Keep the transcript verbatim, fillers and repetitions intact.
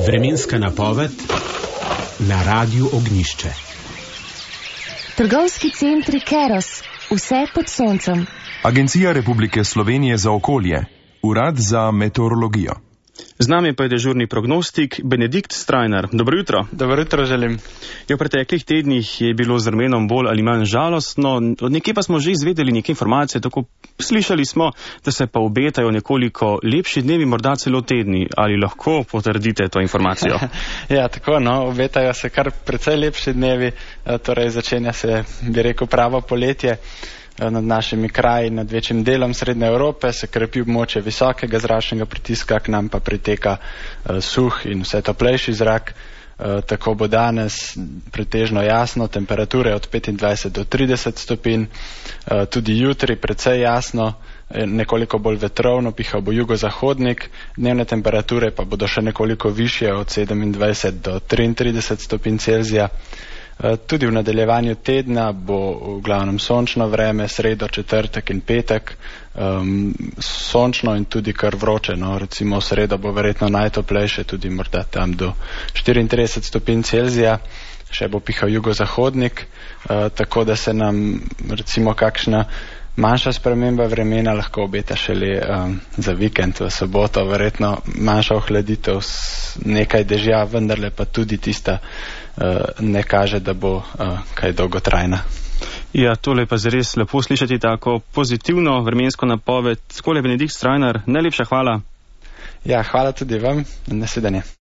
Vremenska napoved na Radiu Ognjišče. Trgovski centri Keros, vse pod soncem. Agencija Republike Slovenije za okolje, Urad za meteorologijo. Z nami pa je dežurni prognostik Benedikt Strajnar. Dobro jutro. Dobro jutro želim. Ja, v preteklih tednih je bilo z vremenom bolj ali manj žalostno. Od nekje pa smo že izvedeli neke informacije, tako slišali smo, da se pa obetajo nekoliko lepši dnevi, morda celo tedni. Ali lahko potrdite to informacijo? Ja, tako, no, obetajo se kar precej lepši dnevi, torej začenja se, bi rekel, pravo poletje. Nad našimi kraji, nad večjim delom Srednje Evrope se krepi območje visokega zračnega pritiska, k nam pa priteka uh, suh in vse toplejši zrak. Uh, tako bo danes pretežno jasno, temperature od petindvajset do trideset stopinj, uh, tudi jutri precej jasno, nekoliko bolj vetrovno, pihal bo jugozahodnik, dnevne temperature pa bodo še nekoliko višje od sedemindvajset do triintrideset stopinj Celzija. Tudi v nadaljevanju tedna bo v glavnem sončno vreme, sredo, četrtek in petek, um, sončno in tudi kar vroče, no, recimo v sredo bo verjetno najtoplejše, tudi morda tam do štiriintrideset stopinj Celzija, še bo pihal jugozahodnik, uh, tako da se nam recimo kakšna manjša sprememba vremena lahko obeta šele um, za vikend, v soboto, verjetno manjša ohladitev, nekaj dežja, vendarle pa tudi tista uh, ne kaže, da bo uh, kaj dolgotrajna. Ja, tole pa zares lepo slišati tako pozitivno vremensko napoved. Skole Benedikt Strajnar, najlepša hvala. Ja, hvala tudi vam, nasvidenje.